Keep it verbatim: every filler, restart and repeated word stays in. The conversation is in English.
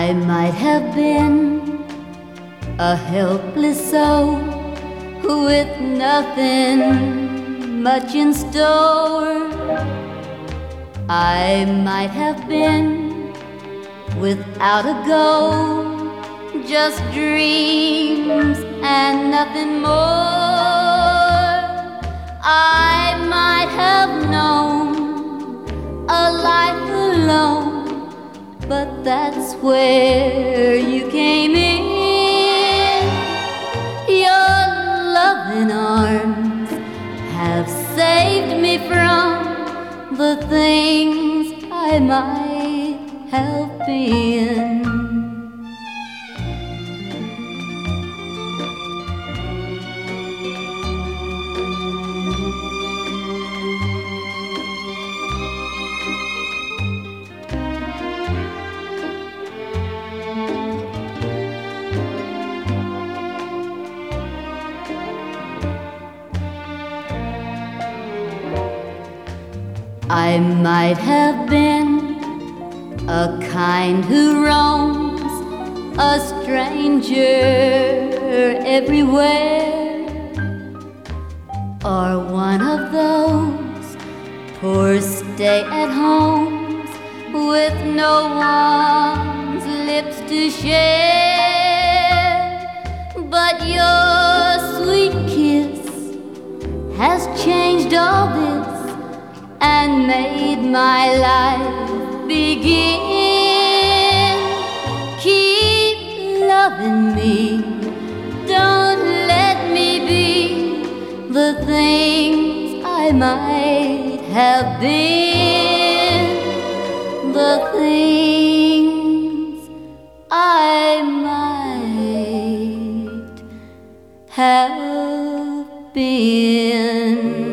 I might have been a helpless soul with nothing much in store. I might have been without a goal, just dreams and nothing more. I might have known a life alone, but that's where you came in. Your loving arms have saved me from the things I might have been. I might have been a kind who roams, a stranger everywhere, or one of those poor stay-at-homes with no one's lips to share. But your sweet kiss has changed all this and made my life begin. Keep loving me, don't let me be the things I might have been, the things I might have been.